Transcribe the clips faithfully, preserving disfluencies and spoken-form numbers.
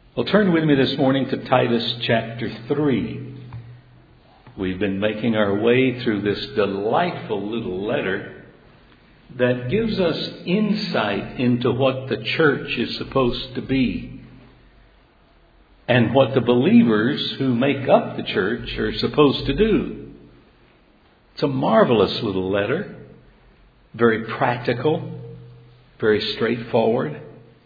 Well, turn with me this morning to Titus chapter three. We've been making our way through this delightful little letter that gives us insight into what the church is supposed to be and what the believers who make up the church are supposed to do. It's a marvelous little letter, very practical, very straightforward,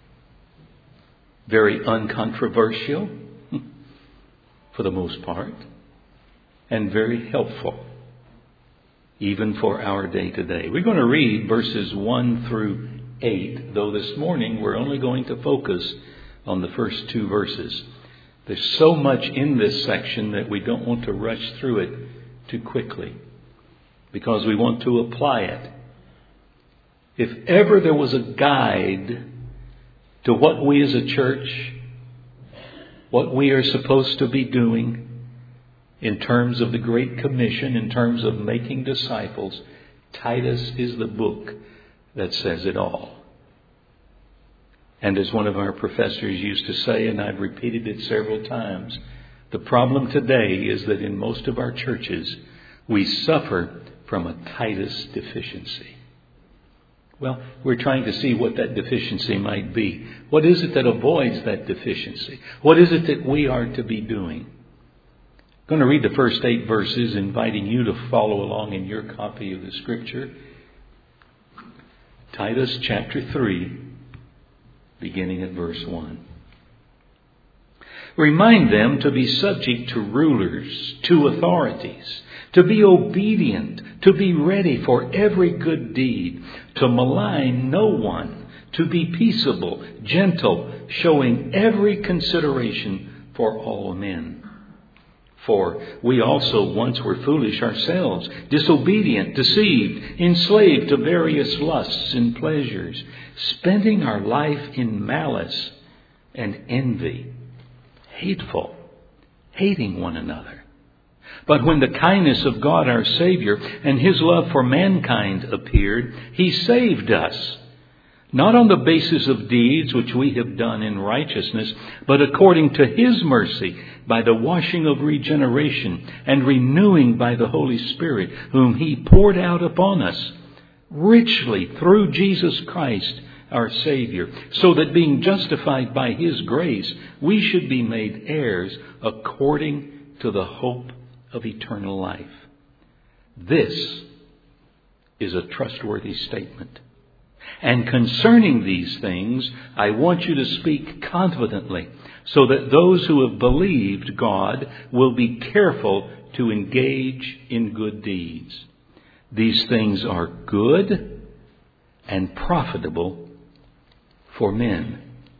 very uncontroversial for the most part, and very helpful even for our day to day. We're going to read verses one through eight, though this morning we're only going to focus on the first two verses. There's so much in this section that we don't want to rush through it too quickly because we want to apply it. If ever there was a guide to what we as a church, what we are supposed to be doing in terms of the Great Commission, in terms of making disciples, Titus is the book that says it all. And as one of our professors used to say, and I've repeated it several times, the problem today is that in most of our churches, we suffer from a Titus deficiency. Well, we're trying to see what that deficiency might be. What is it that avoids that deficiency? What is it that we are to be doing? I'm going to read the first eight verses, inviting you to follow along in your copy of the Scripture. Titus chapter three, beginning at verse one. Remind them to be subject to rulers, to authorities, to be obedient, to be ready for every good deed, to malign no one, to be peaceable, gentle, showing every consideration for all men. For we also once were foolish ourselves, disobedient, deceived, enslaved to various lusts and pleasures, spending our life in malice and envy, hateful, hating one another. But when the kindness of God our Savior and His love for mankind appeared, He saved us, not on the basis of deeds which we have done in righteousness, but according to His mercy, by the washing of regeneration and renewing by the Holy Spirit, whom He poured out upon us, richly through Jesus Christ our Savior, so that being justified by His grace, we should be made heirs according to the hope of eternal life. This is a trustworthy statement. And concerning these things, I want you to speak confidently, so that those who have believed God will be careful to engage in good deeds. These things are good and profitable for men.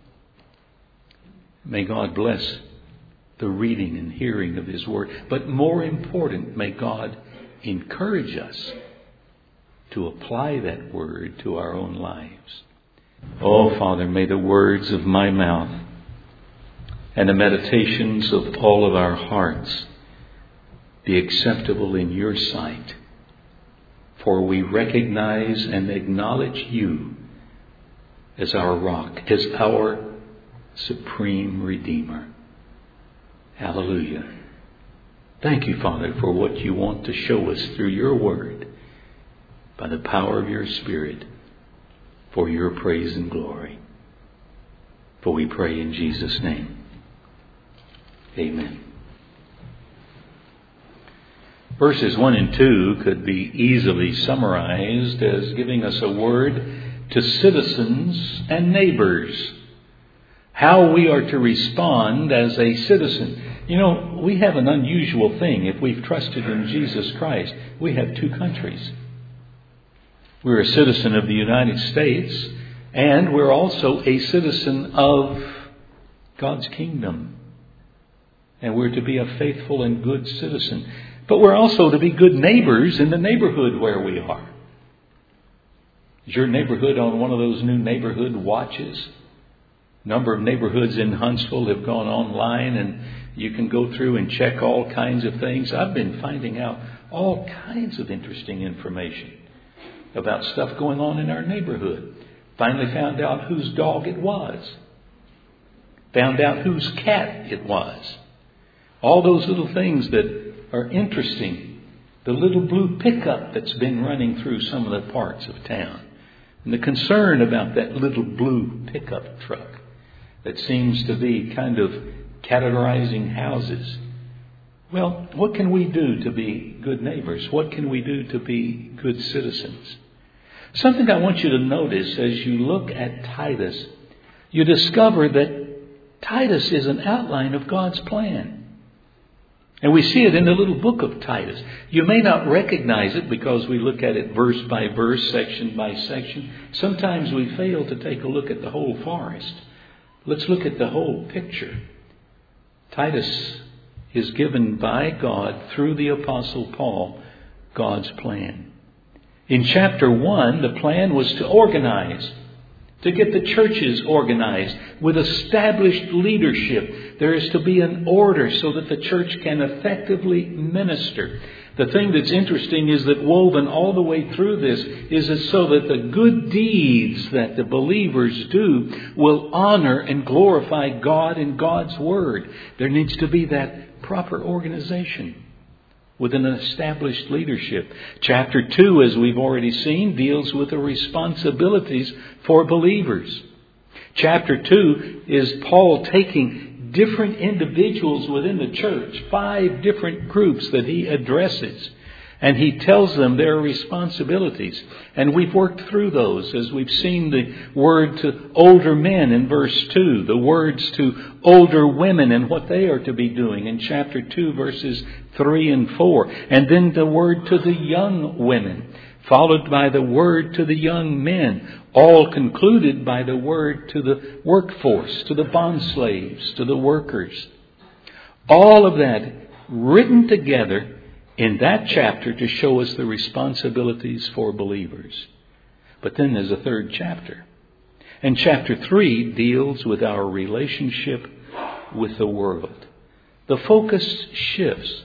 May God bless the reading and hearing of His Word. But more important, may God encourage us to apply that Word to our own lives. Oh, Father, may the words of my mouth and the meditations of all of our hearts be acceptable in Your sight. For we recognize and acknowledge You as our rock, as our supreme Redeemer. Hallelujah. Thank You, Father, for what You want to show us through Your Word by the power of Your Spirit for Your praise and glory. For we pray in Jesus' name. Amen. Verses one and two could be easily summarized as giving us a word to citizens and neighbors. How we are to respond as a citizen. You know, we have an unusual thing. If we've trusted in Jesus Christ, we have two countries. We're a citizen of the United States, and we're also a citizen of God's kingdom. And we're to be a faithful and good citizen. But we're also to be good neighbors in the neighborhood where we are. Is your neighborhood on one of those new neighborhood watches? A number of neighborhoods in Huntsville have gone online, and you can go through and check all kinds of things. I've been finding out all kinds of interesting information about stuff going on in our neighborhood. Finally found out whose dog it was. found out whose cat it was. All those little things that are interesting. The little blue pickup that's been running through some of the parts of town. And the concern about that little blue pickup truck that seems to be kind of categorizing houses. Well, what can we do to be good neighbors? What can we do to be good citizens? Something I want you to notice as you look at Titus, you discover that Titus is an outline of God's plan. And we see it in the little book of Titus. You may not recognize it because we look at it verse by verse, section by section. Sometimes we fail to take a look at the whole forest. Let's look at the whole picture. Titus is given by God through the Apostle Paul God's plan. In chapter one, the plan was to organize, to get the churches organized with established leadership. There is to be an order so that the church can effectively minister. The thing that's interesting is that woven all the way through this is it so that the good deeds that the believers do will honor and glorify God and God's Word. There needs to be that proper organization with an established leadership. Chapter two, as we've already seen, deals with the responsibilities for believers. Chapter two is Paul taking different individuals within the church, five different groups that he addresses. And he tells them their responsibilities. And we've worked through those as we've seen the word to older men in verse two, the words to older women and what they are to be doing in chapter two, verses three and four. And then the word to the young women, followed by the word to the young men, all concluded by the word to the workforce, to the bond slaves, to the workers. All of that written together in that chapter to show us the responsibilities for believers. But then there's a third chapter. And chapter three deals with our relationship with the world. The focus shifts.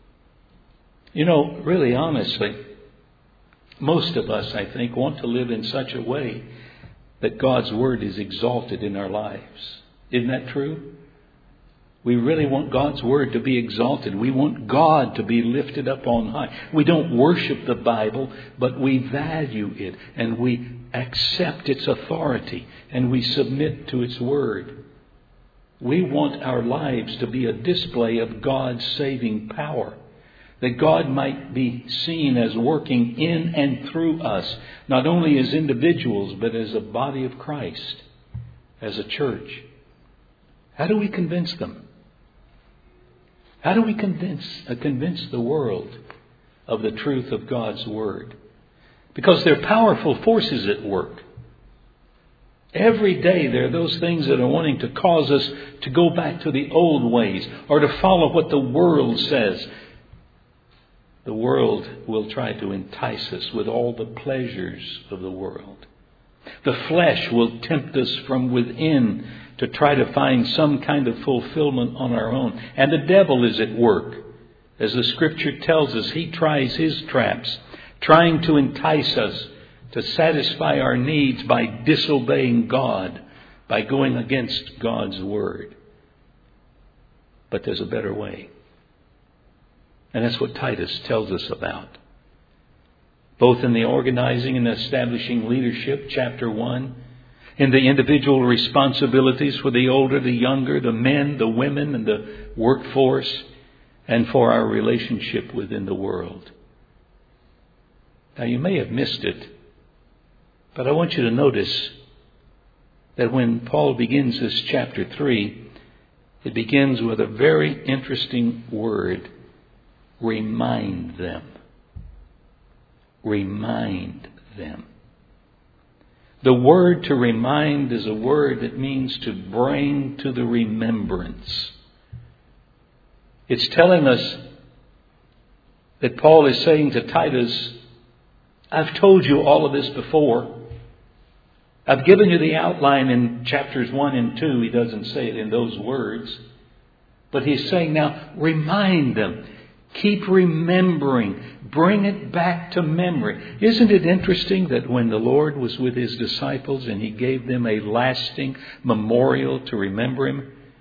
You know, really honestly, most of us, I think, want to live in such a way that God's Word is exalted in our lives. Isn't that true? We really want God's Word to be exalted. We want God to be lifted up on high. We don't worship the Bible, but we value it and we accept its authority and we submit to its Word. We want our lives to be a display of God's saving power, that God might be seen as working in and through us, not only as individuals, but as a body of Christ, as a church. How do we convince them? How do we convince, uh, convince the world of the truth of God's Word? Because there are powerful forces at work. Every day there are those things that are wanting to cause us to go back to the old ways or to follow what the world says. The world will try to entice us with all the pleasures of the world. The flesh will tempt us from within to try to find some kind of fulfillment on our own. And the devil is at work. As the Scripture tells us, he tries his traps, trying to entice us to satisfy our needs by disobeying God, by going against God's Word. But there's a better way. And that's what Titus tells us about. Both in the organizing and establishing leadership, chapter one, in the individual responsibilities for the older, the younger, the men, the women, and the workforce, and for our relationship within the world. Now, you may have missed it, but I want you to notice that when Paul begins this chapter three, it begins with a very interesting word. Remind them. Remind them. The word to remind is a word that means to bring to the remembrance. It's telling us that Paul is saying to Titus, I've told you all of this before. I've given you the outline in chapters one and two. He doesn't say it in those words. But he's saying now, remind them. Keep remembering. Bring it back to memory. Isn't it interesting that when the Lord was with his disciples and he gave them a lasting memorial to remember him,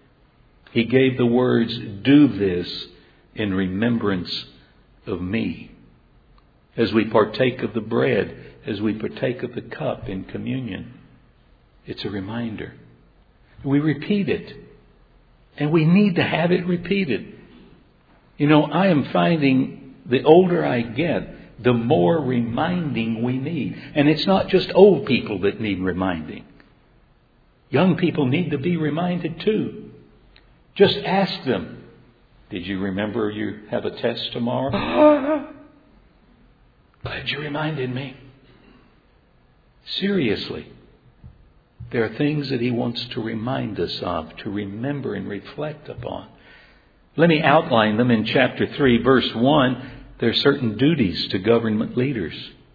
He gave the words, "Do this in remembrance of me." As we partake of the bread, as we partake of the cup in communion, it's a reminder. We repeat it. And we need to have it repeated. You know, I am finding the older I get, the more reminding we need. And it's not just old people that need reminding. Young people need to be reminded too. Just ask them, did you remember you have a test tomorrow? Glad you reminded me. Seriously. There are things that He wants to remind us of, to remember and reflect upon. Let me outline them in chapter three, verse one. There are certain duties to government leaders.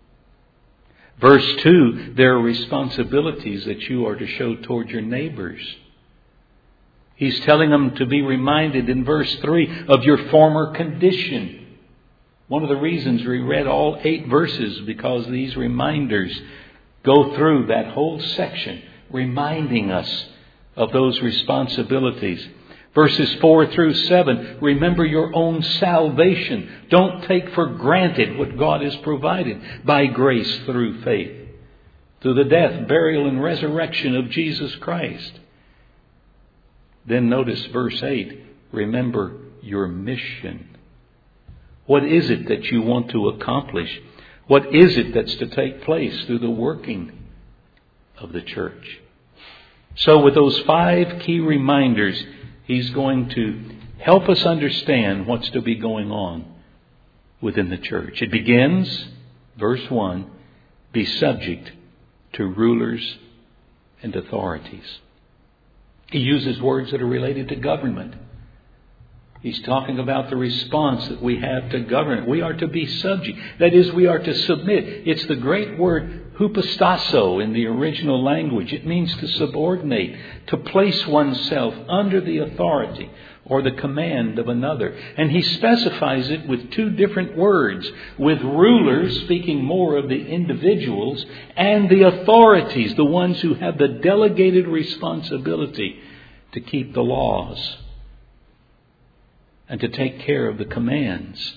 Verse two, there are responsibilities that you are to show toward your neighbors. He's telling them to be reminded in verse three of your former condition. One of the reasons we read all eight verses, because these reminders go through that whole section, reminding us of those responsibilities. Verses four through seven, remember your own salvation. Don't take for granted what God has provided by grace through faith, through the death, burial, and resurrection of Jesus Christ. Then notice verse eight, remember your mission. What is it that you want to accomplish? What is it that's to take place through the working of the church? So with those five key reminders, He's going to help us understand what's to be going on within the church. It begins, verse one, be subject to rulers and authorities. He uses words that are related to government. He's talking about the response that we have to government. We are to be subject. That is, we are to submit. It's the great word hupostasso in the original language. It means to subordinate, to place oneself under the authority or the command of another. And he specifies it with two different words, with rulers, speaking more of the individuals, and the authorities, the ones who have the delegated responsibility to keep the laws and to take care of the commands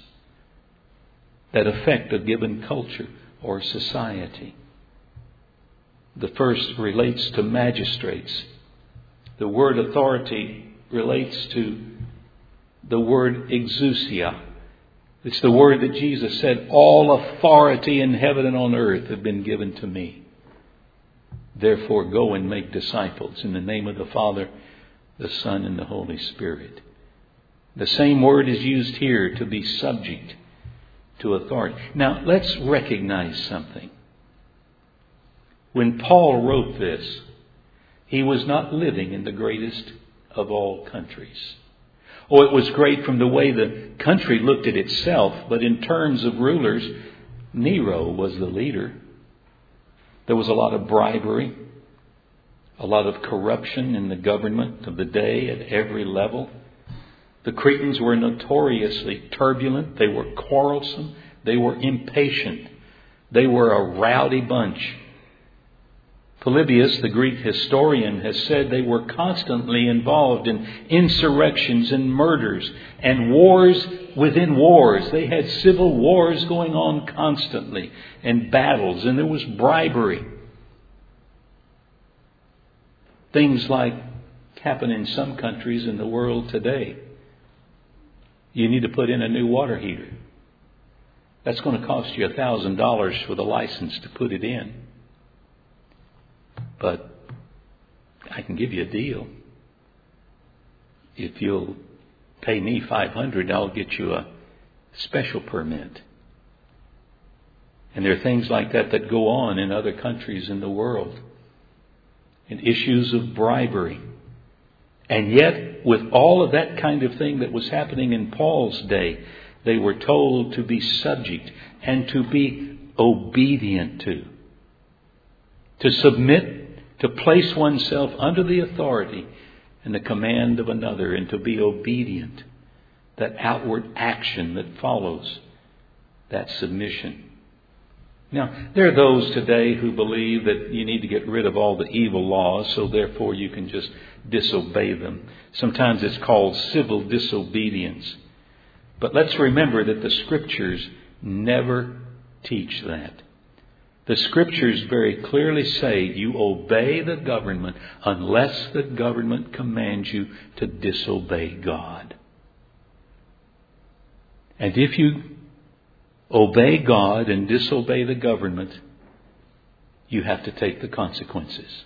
that affect a given culture or society. The first relates to magistrates. The word authority relates to the word exousia. It's the word that Jesus said, all authority in heaven and on earth have been given to me. Therefore go and make disciples in the name of the Father, the Son, and the Holy Spirit. The same word is used here, to be subject to authority. Now, let's recognize something. When Paul wrote this, he was not living in the greatest of all countries. Oh, it was great from the way the country looked at itself, but in terms of rulers, Nero was the leader. There was a lot of bribery, a lot of corruption in the government of the day at every level. The Cretans were notoriously turbulent. They were quarrelsome. They were impatient. They were a rowdy bunch. Polybius, the Greek historian, has said they were constantly involved in insurrections and murders and wars within wars. They had civil wars going on constantly and battles, and there was bribery. Things like happen in some countries in the world today. You need to put in a new water heater. That's going to cost you a thousand dollars for the license to put it in. But I can give you a deal. If you'll pay me five hundred dollars, I'll get you a special permit. And there are things like that that go on in other countries in the world. And issues of bribery. And yet, with all of that kind of thing that was happening in Paul's day, they were told to be subject and to be obedient to. To submit, to place oneself under the authority and the command of another, and to be obedient. That outward action that follows that submission. Now, there are those today who believe that you need to get rid of all the evil laws, so therefore you can just disobey them. Sometimes it's called civil disobedience. But let's remember that the Scriptures never teach that. The Scriptures very clearly say you obey the government unless the government commands you to disobey God. And if you obey God and disobey the government, you have to take the consequences.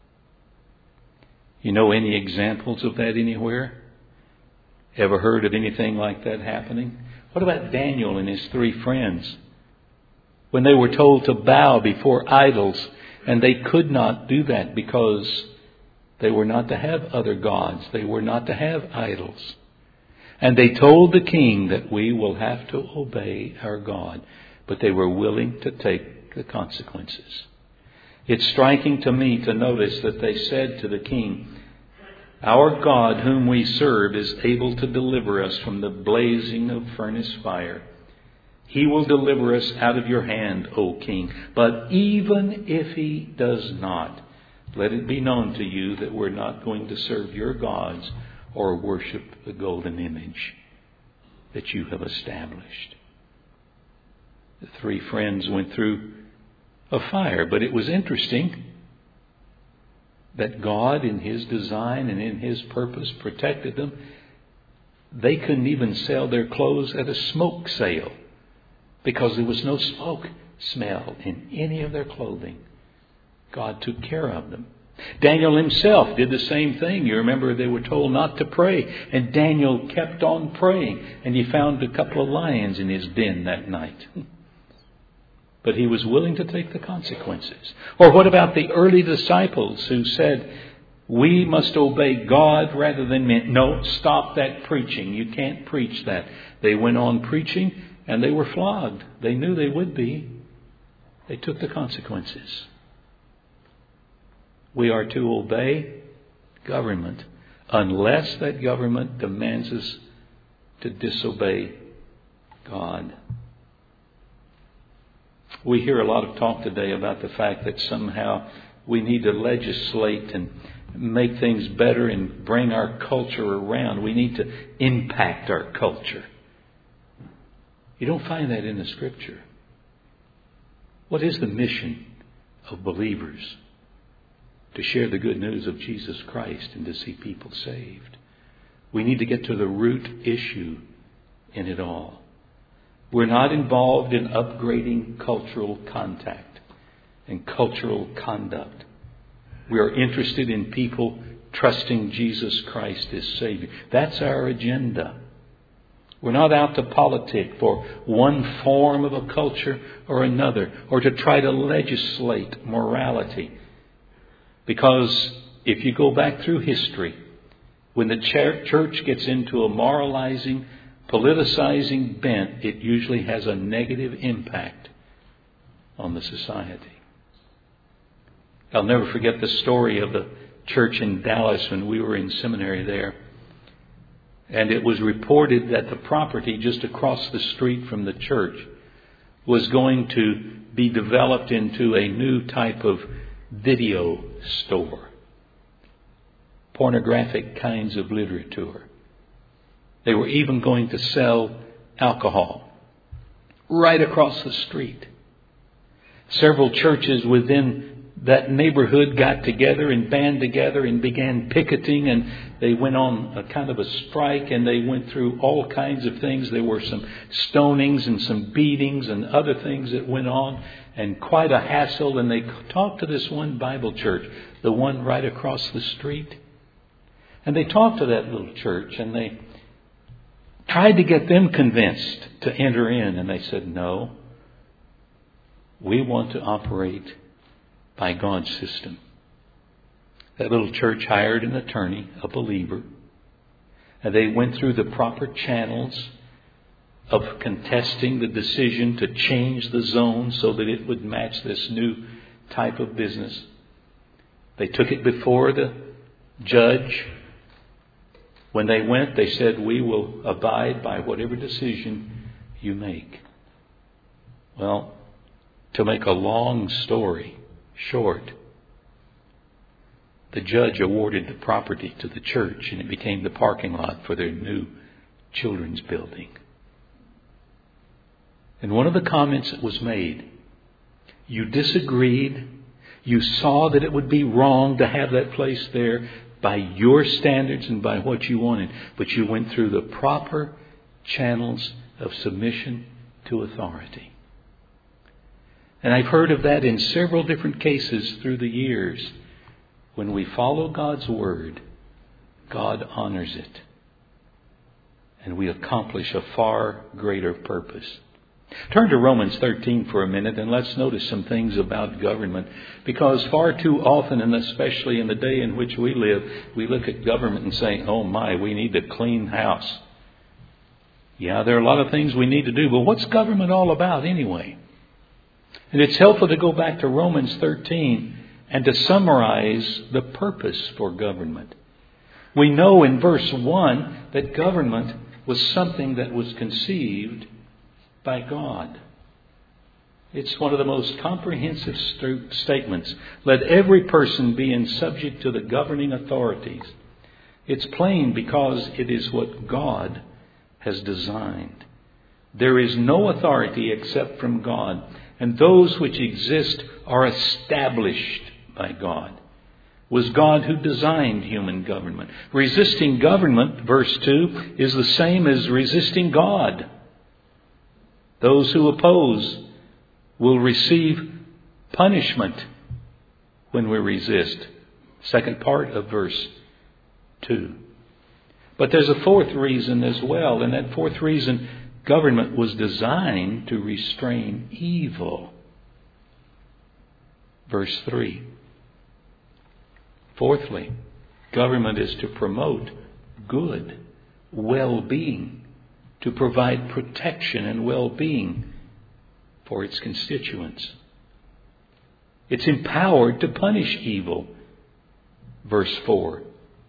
You know any examples of that anywhere? Ever heard of anything like that happening? What about Daniel and his three friends? When they were told to bow before idols, and they could not do that because they were not to have other gods. They were not to have idols. And they told the king that we will have to obey our God. But they were willing to take the consequences. It's striking to me to notice that they said to the king, our God whom we serve is able to deliver us from the blazing of furnace fire. He will deliver us out of your hand, O king. But even if he does not, let it be known to you that we're not going to serve your gods or worship the golden image that you have established. The three friends went through a fire, but it was interesting that God in His design and in His purpose protected them. They couldn't even sell their clothes at a smoke sale because there was no smoke smell in any of their clothing. God took care of them. Daniel himself did the same thing. You remember they were told not to pray, and Daniel kept on praying, and he found a couple of lions in his den that night. But he was willing to take the consequences. Or what about the early disciples who said, we must obey God rather than men? No, stop that preaching. You can't preach that. They went on preaching and they were flogged. They knew they would be. They took the consequences. We are to obey government unless that government demands us to disobey God. We hear a lot of talk today about the fact that somehow we need to legislate and make things better and bring our culture around. We need to impact our culture. You don't find that in the Scripture. What is the mission of believers? To share the good news of Jesus Christ and to see people saved. We need to get to the root issue in it all. We're not involved in upgrading cultural contact and cultural conduct. We are interested in people trusting Jesus Christ as Savior. That's our agenda. We're not out to politic for one form of a culture or another, or to try to legislate morality. Because if you go back through history, when the church gets into a moralizing, politicizing bent, it usually has a negative impact on the society. I'll never forget the story of the church in Dallas when we were in seminary there. And it was reported that the property just across the street from the church was going to be developed into a new type of video store. Pornographic kinds of literature. They were even going to sell alcohol right across the street. Several churches within that neighborhood got together and band together and began picketing, and they went on a kind of a strike, and they went through all kinds of things. There were some stonings and some beatings and other things that went on, and quite a hassle. And they talked to this one Bible church, the one right across the street. And they talked to that little church, and they tried to get them convinced to enter in. And they said, no, we want to operate by God's system. That little church hired an attorney, a believer, and they went through the proper channels of contesting the decision to change the zone so that it would match this new type of business. They took it before the judge. When they went, they said, we will abide by whatever decision you make. Well, To make a long story short, the judge awarded the property to the church, and it became the parking lot for their new children's building. And one of the comments that was made, you disagreed, you saw that it would be wrong to have that place there by your standards and by what you wanted, but you went through the proper channels of submission to authority. And I've heard of that in several different cases through the years. When we follow God's Word, God honors it. And we accomplish a far greater purpose. Turn to Romans thirteen for a minute and let's notice some things about government. Because far too often, and especially in the day in which we live, we look at government and say, oh my, we need to clean house. Yeah, there are a lot of things we need to do, but what's government all about anyway? And it's helpful to go back to Romans thirteen and to summarize the purpose for government. We know in verse one that government was something that was conceived by God. It's one of the most comprehensive st- statements. Let every person be in subject to the governing authorities. It's plain because it is what God has designed. There is no authority except from God, and those which exist are established by God. It was God who designed human government. Resisting government, verse two, is the same as resisting God. Those who oppose will receive punishment when we resist. Second part of verse two. But there's a fourth reason as well, and that fourth reason, government was designed to restrain evil. Verse three. Fourthly, government is to promote good, well-being, to provide protection and well-being for its constituents. It's empowered to punish evil. Verse four.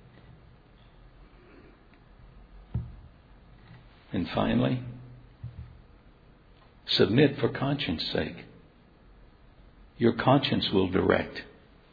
And finally, submit for conscience sake. Your conscience will direct.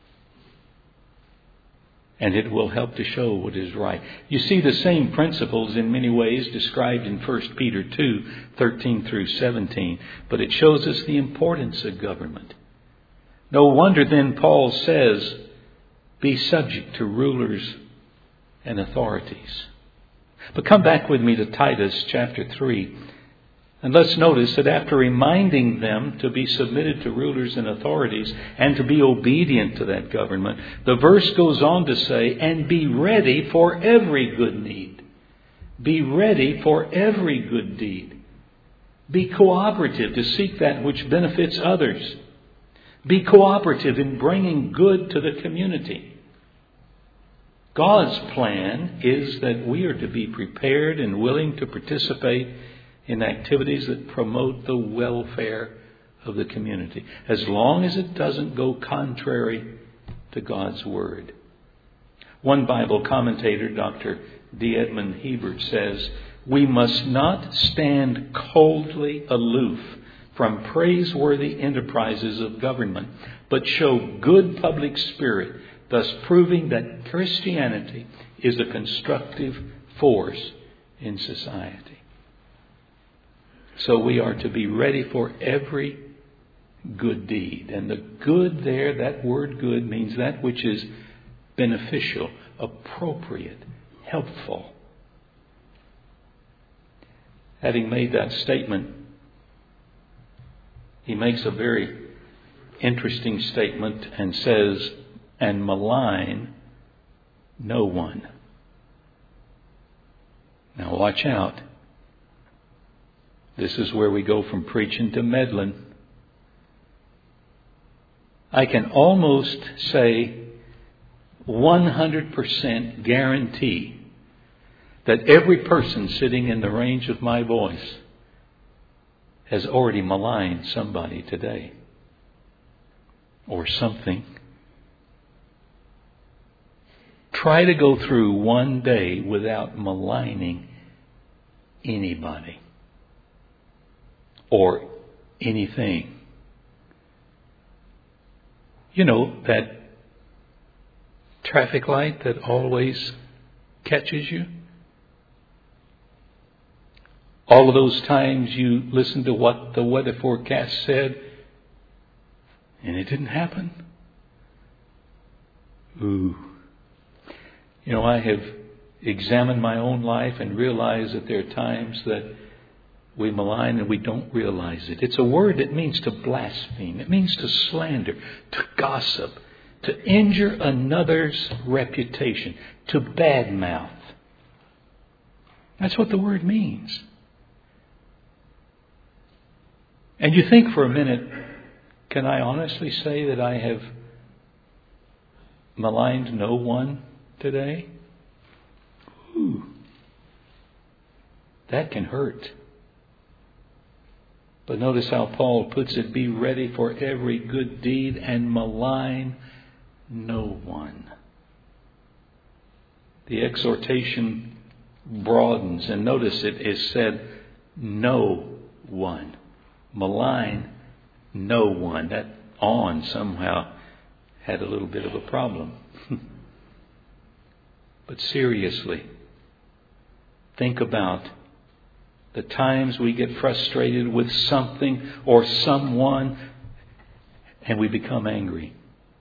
And it will help to show what is right. You see the same principles in many ways described in First Peter two, thirteen through seventeen. But it shows us the importance of government. No wonder then Paul says, be subject to rulers and authorities. But come back with me to Titus chapter three. And let's notice that after reminding them to be submitted to rulers and authorities and to be obedient to that government, the verse goes on to say, and be ready for every good need. Be ready for every good deed. Be cooperative to seek that which benefits others. Be cooperative in bringing good to the community. God's plan is that we are to be prepared and willing to participate in activities that promote the welfare of the community, as long as it doesn't go contrary to God's Word. One Bible commentator, Doctor D. Edmund Hebert, says, we must not stand coldly aloof from praiseworthy enterprises of government, but show good public spirit, thus proving that Christianity is a constructive force in society. So we are to be ready for every good deed. And the good there, that word good, means that which is beneficial, appropriate, helpful. Having made that statement, he makes a very interesting statement and says, and malign no one. Now watch out. This is where we go from preaching to meddling. I can almost say one hundred percent guarantee that every person sitting in the range of my voice has already maligned somebody today or something. Try to go through one day without maligning anybody or anything. You know, that traffic light that always catches you? All of those times you listened to what the weather forecast said and it didn't happen? Ooh. You know, I have examined my own life and realized that there are times that we malign and we don't realize it. It's a word that means to blaspheme. It means to slander, to gossip, to injure another's reputation, to badmouth. That's what the word means. And you think for a minute, can I honestly say that I have maligned no one today? Ooh, that can hurt. But notice how Paul puts it, be ready for every good deed and malign no one. The exhortation broadens, and notice it is said, no one. Malign no one. That on somehow had a little bit of a problem. But seriously, think about the times we get frustrated with something or someone and we become angry.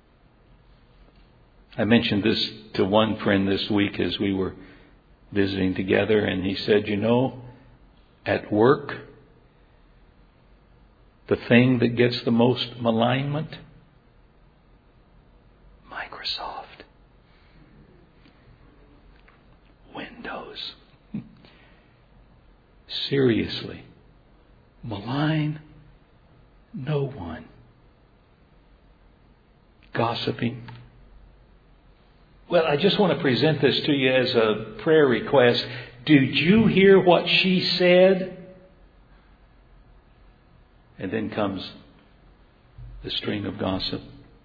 I mentioned this to one friend this week as we were visiting together, and he said, you know, at work, the thing that gets the most malignment? Microsoft. Windows. Seriously. Malign no one. Gossiping. Well, I just want to present this to you as a prayer request. Did you hear what she said? And then comes the stream of gossip.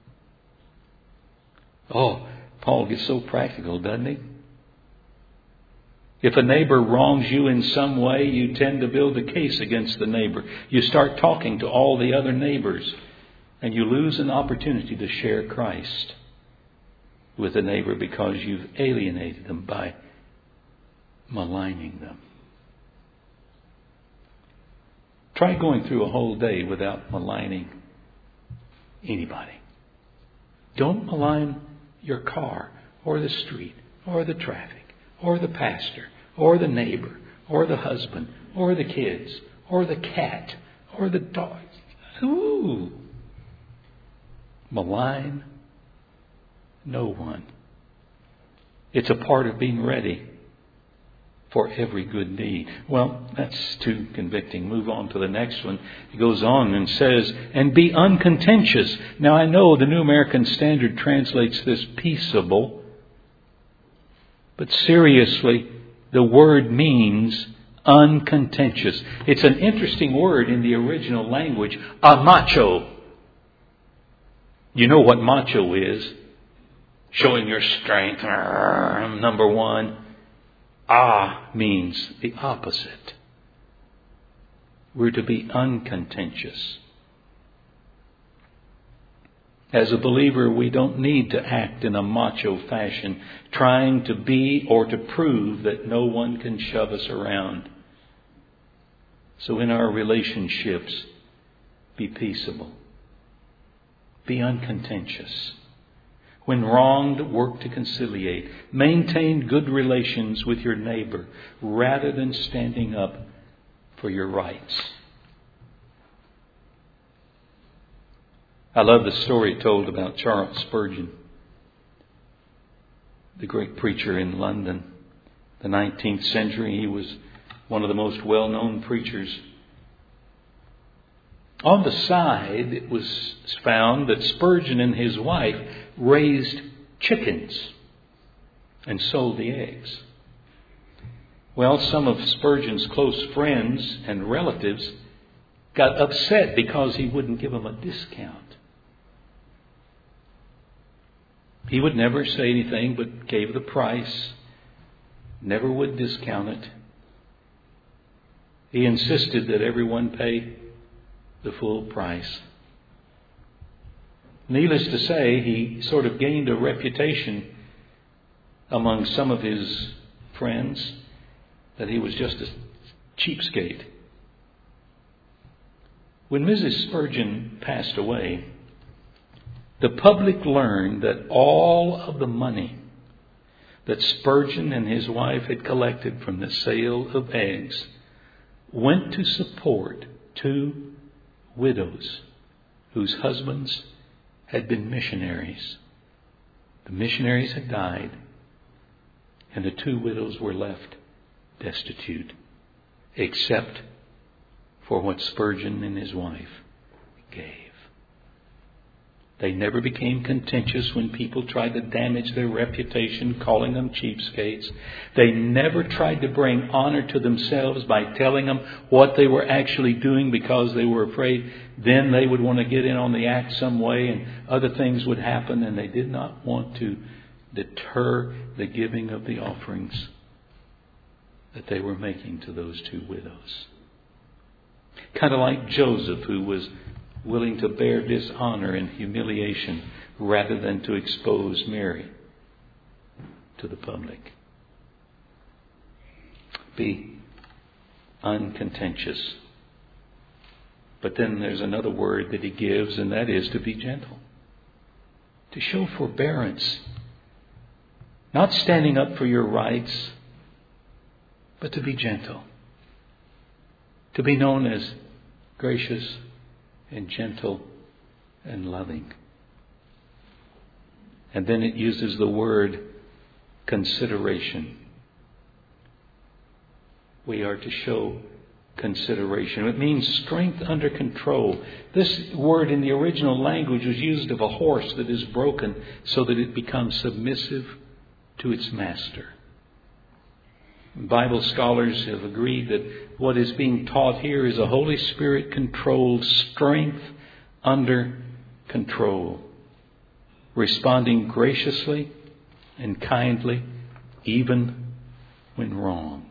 Oh, Paul gets so practical, doesn't he? If a neighbor wrongs you in some way, you tend to build a case against the neighbor. You start talking to all the other neighbors, and you lose an opportunity to share Christ with the neighbor because you've alienated them by maligning them. Try going through a whole day without maligning anybody. Don't malign your car or the street or the traffic or the pastor or the neighbor or the husband or the kids or the cat or the dog. Ooh. Malign no one. It's a part of being ready for every good deed. Well, that's too convicting. Move on to the next one. He goes on and says, and be uncontentious. Now I know the New American Standard translates this peaceable, but seriously, the word means uncontentious. It's an interesting word in the original language, amacho. You know what macho is? Showing your strength. I'm number one. Ah means the opposite. We're to be uncontentious. As a believer, we don't need to act in a macho fashion, trying to be or to prove that no one can shove us around. So in our relationships, be peaceable. Be uncontentious. When wronged, work to conciliate. Maintain good relations with your neighbor rather than standing up for your rights. I love the story told about Charles Spurgeon, the great preacher in London. The nineteenth century, he was one of the most well-known preachers. On the side, it was found that Spurgeon and his wife raised chickens and sold the eggs. Well, some of Spurgeon's close friends and relatives got upset because he wouldn't give them a discount. He would never say anything but gave the price, never would discount it. He insisted that everyone pay the full price. Needless to say, he sort of gained a reputation among some of his friends that he was just a cheapskate. When Missus Spurgeon passed away, the public learned that all of the money that Spurgeon and his wife had collected from the sale of eggs went to support two widows whose husbands had been missionaries. The missionaries had died, and the two widows were left destitute, except for what Spurgeon and his wife gave. They never became contentious when people tried to damage their reputation, calling them cheapskates. They never tried to bring honor to themselves by telling them what they were actually doing, because they were afraid then they would want to get in on the act some way and other things would happen, and they did not want to deter the giving of the offerings that they were making to those two widows. Kind of like Joseph, who was willing to bear dishonor and humiliation rather than to expose Mary to the public. Be uncontentious. But then there's another word that he gives, and that is to be gentle. To show forbearance. Not standing up for your rights, but to be gentle. To be known as gracious and gentle and loving. And then it uses the word consideration. We are to show consideration. It means strength under control. This word in the original language was used of a horse that is broken so that it becomes submissive to its master. Bible scholars have agreed that what is being taught here is a Holy Spirit controlled strength under control, responding graciously and kindly even when wronged.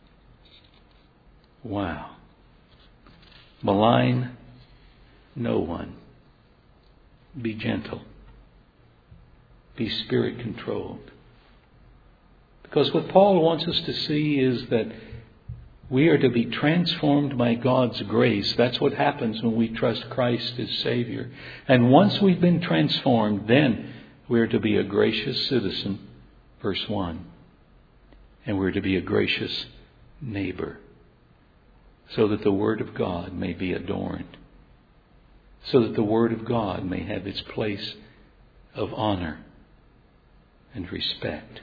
Wow. Malign no one. Be gentle. Be Spirit controlled. Because what Paul wants us to see is that we are to be transformed by God's grace. That's what happens when we trust Christ as Savior. And once we've been transformed, then we are to be a gracious citizen, verse one. And we're to be a gracious neighbor, so that the Word of God may be adorned, so that the Word of God may have its place of honor and respect.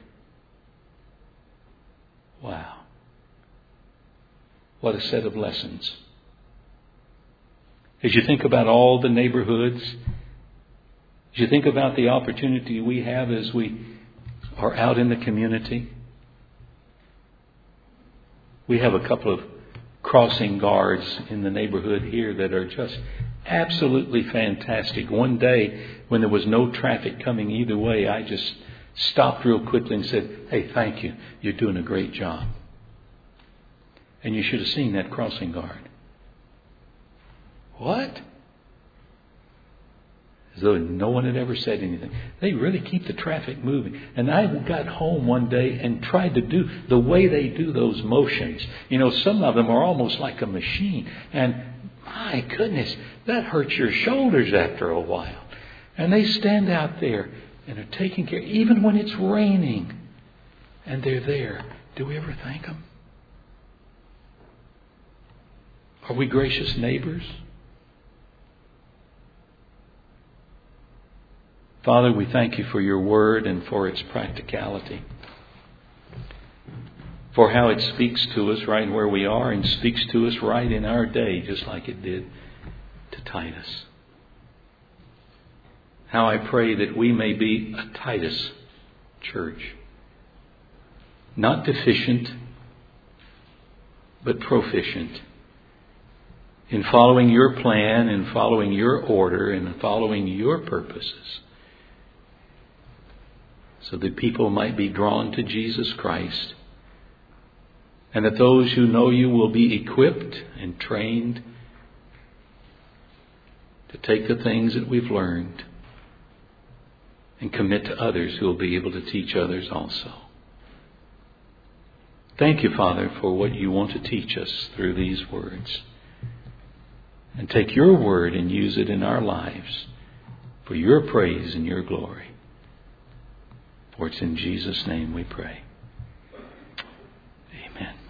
Wow. What a set of lessons. As you think about all the neighborhoods, as you think about the opportunity we have as we are out in the community, we have a couple of crossing guards in the neighborhood here that are just absolutely fantastic. One day when there was no traffic coming either way, I just stopped real quickly and said, "Hey, thank you. You're doing a great job." And you should have seen that crossing guard. What? As though no one had ever said anything. They really keep the traffic moving. And I got home one day and tried to do the way they do those motions. You know, some of them are almost like a machine. And my goodness, that hurts your shoulders after a while. And they stand out there and are taking care, even when it's raining. And they're there. Do we ever thank them? Are we gracious neighbors? Father, we thank you for your word and for its practicality. For how it speaks to us right where we are and speaks to us right in our day, just like it did to Titus. How I pray that we may be a Titus church. Not deficient, but proficient in following your plan and following your order and following your purposes, so that people might be drawn to Jesus Christ, and that those who know you will be equipped and trained to take the things that we've learned and commit to others who will be able to teach others also. Thank you, Father, for what you want to teach us through these words. And take your word and use it in our lives for your praise and your glory. For it's in Jesus' name we pray.